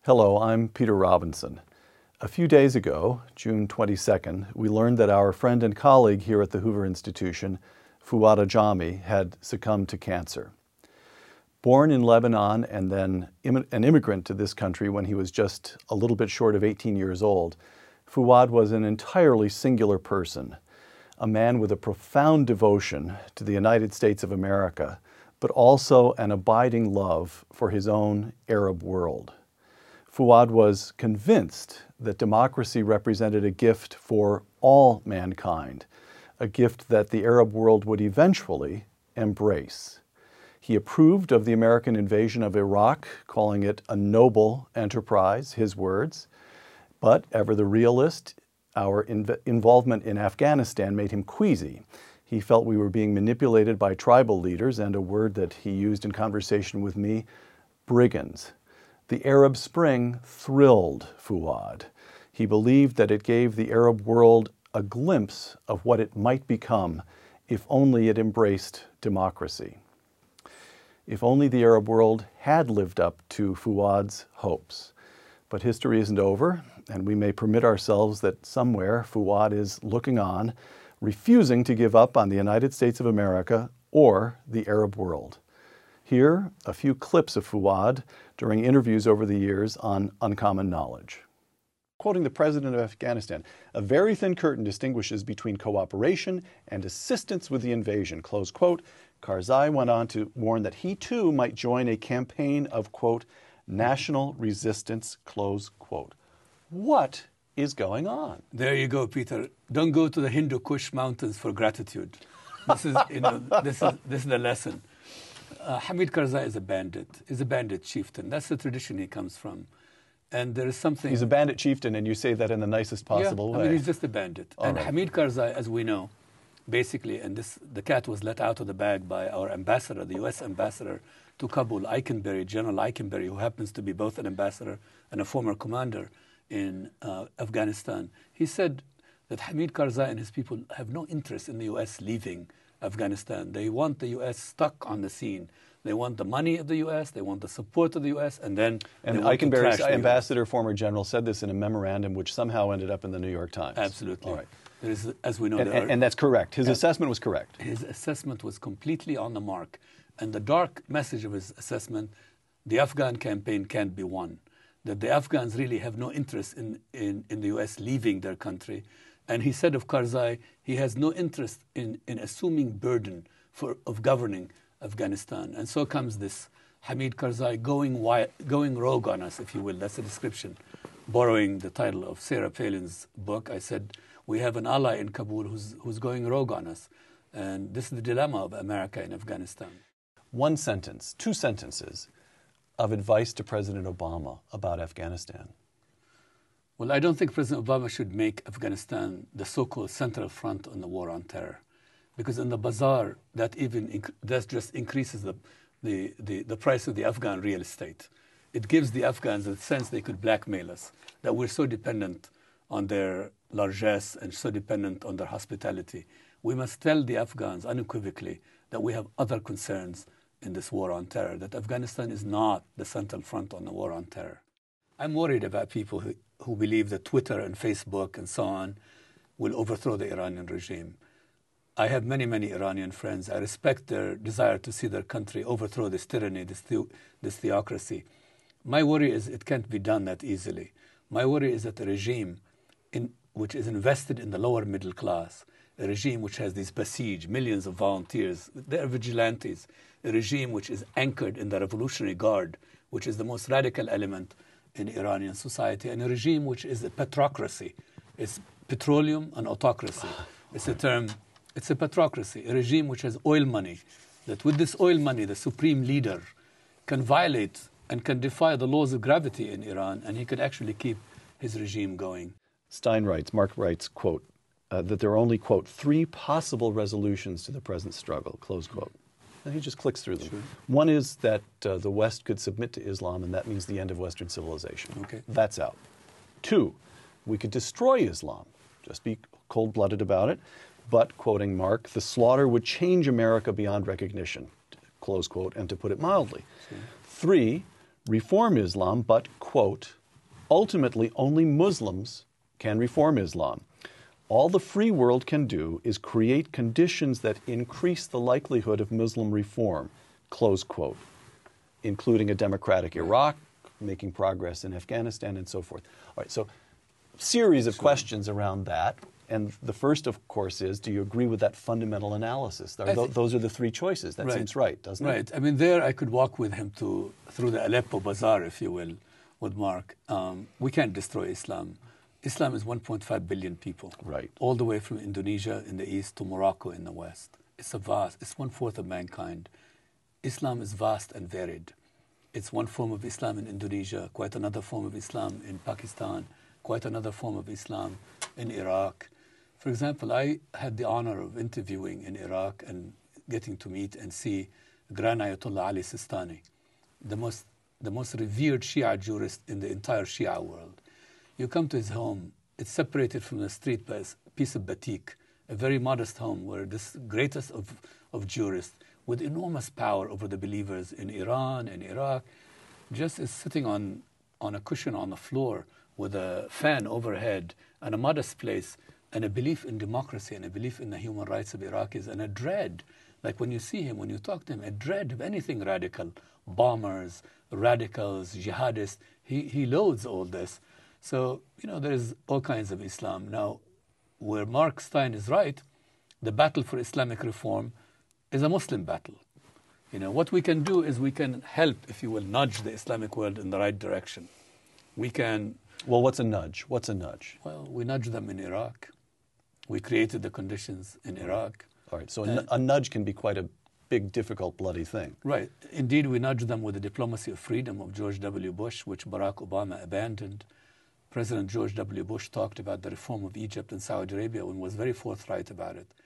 Hello, I'm Peter Robinson. A few days ago, June 22nd, we learned that our friend and colleague here at the Hoover Institution, Fouad Ajami, had succumbed to cancer. Born in Lebanon and then an immigrant to this country when he was just a little bit short of 18 years old, Fouad was an entirely singular person, a man with a profound devotion to the United States of America, but also an abiding love for his own Arab world. Fouad was convinced that democracy represented a gift for all mankind, a gift that the Arab world would eventually embrace. He approved of the American invasion of Iraq, calling it a noble enterprise, his words. But ever the realist, our involvement in Afghanistan made him queasy. He felt we were being manipulated by tribal leaders, and a word that he used in conversation with me, brigands. The Arab Spring thrilled Fouad. He believed that it gave the Arab world a glimpse of what it might become if only it embraced democracy. If only the Arab world had lived up to Fouad's hopes. But history isn't over, and we may permit ourselves that somewhere Fouad is looking on, refusing to give up on the United States of America or the Arab world. Here, a few clips of Fouad during interviews over the years on Uncommon Knowledge. Quoting the president of Afghanistan, "A very thin curtain distinguishes between cooperation and assistance with the invasion," close quote. Karzai went on to warn that he too might join a campaign of, quote, national resistance, close quote. What is going on? There you go, Peter. Don't go to the Hindu Kush mountains for gratitude. This is, this is the lesson. Hamid Karzai is a bandit chieftain. That's the tradition he comes from. And there is something... He's a bandit chieftain, and you say that in the nicest possible way. I mean, he's just a bandit. All and right. Hamid Karzai, as we know, basically, and the cat was let out of the bag by our ambassador, the U.S. ambassador to Kabul, Eikenberry, General Eikenberry, who happens to be both an ambassador and a former commander in Afghanistan. He said that Hamid Karzai and his people have no interest in the U.S. leaving Afghanistan. They want the U.S. stuck on the scene. They want the money of the U.S., they want the support of the U.S., and then... And Eikenberry's ambassador, former general, said this in a memorandum which somehow ended up in the New York Times. Absolutely. All right. There is, as we know... And that's correct. His assessment was correct. His assessment was completely on the mark. And the dark message of his assessment, the Afghan campaign can't be won. That the Afghans really have no interest in the U.S. leaving their country. And he said of Karzai, he has no interest in assuming burden of governing Afghanistan. And so comes this Hamid Karzai going rogue on us, if you will. That's the description. Borrowing the title of Sarah Palin's book, I said, we have an ally in Kabul who's going rogue on us. And this is the dilemma of America in Afghanistan. One sentence, two sentences of advice to President Obama about Afghanistan. Well, I don't think President Obama should make Afghanistan the so-called central front on the war on terror. Because in the bazaar, that just increases the price of the Afghan real estate. It gives the Afghans a sense they could blackmail us, that we're so dependent on their largesse and so dependent on their hospitality. We must tell the Afghans unequivocally that we have other concerns in this war on terror, that Afghanistan is not the central front on the war on terror. I'm worried about people who believe that Twitter and Facebook and so on will overthrow the Iranian regime. I have many, many Iranian friends. I respect their desire to see their country overthrow this tyranny, this theocracy. My worry is it can't be done that easily. My worry is that a regime which is invested in the lower middle class, a regime which has these Basij, millions of volunteers, they're vigilantes, a regime which is anchored in the Revolutionary Guard, which is the most radical element in Iranian society, and a regime which is a petrocracy. It's petroleum and autocracy. It's a term... It's a petrocracy, a regime which has oil money, that with this oil money, the supreme leader can violate and can defy the laws of gravity in Iran, and he could actually keep his regime going. Mark writes, quote, that there are only, quote, 3 possible resolutions to the present struggle, close quote. And he just clicks through them. Sure. One is that the West could submit to Islam, and that means the end of Western civilization. Okay. That's out. 2, we could destroy Islam, just be cold-blooded about it. But, quoting Mark, the slaughter would change America beyond recognition, close quote, and to put it mildly. Sure. 3, reform Islam, but, quote, ultimately only Muslims can reform Islam. All the free world can do is create conditions that increase the likelihood of Muslim reform, close quote, including a democratic Iraq, making progress in Afghanistan, and so forth. All right, so series of questions around that. And the first, of course, is, do you agree with that fundamental analysis? Those are the three choices. That seems right, doesn't it? Right. I mean, there I could walk with him through the Aleppo Bazaar, if you will, with Mark. We can't destroy Islam. Islam is 1.5 billion people. Right. All the way from Indonesia in the east to Morocco in the west. It's 1/4 of mankind. Islam is vast and varied. It's one form of Islam in Indonesia, quite another form of Islam in Pakistan, quite another form of Islam in Iraq. For example, I had the honor of interviewing in Iraq and getting to meet and see Grand Ayatollah Ali Sistani, the most revered Shia jurist in the entire Shia world. You come to his home, it's separated from the street by a piece of batik, a very modest home where this greatest of jurists with enormous power over the believers in Iran and Iraq just is sitting on a cushion on the floor with a fan overhead and a modest place and a belief in democracy and a belief in the human rights of Iraqis and a dread, like when you see him, when you talk to him, a dread of anything radical, bombers, radicals, jihadists. He loathes all this. So, there's all kinds of Islam. Now, where Mark Steyn is right, the battle for Islamic reform is a Muslim battle. What we can do is we can help, if you will, nudge the Islamic world in the right direction. We can... Well, what's a nudge? What's a nudge? Well, we nudge them in Iraq. We created the conditions in Iraq. All right, so a nudge can be quite a big, difficult, bloody thing. Right. Indeed, we nudge them with the diplomacy of freedom of George W. Bush, which Barack Obama abandoned. President George W. Bush talked about the reform of Egypt and Saudi Arabia and was very forthright about it.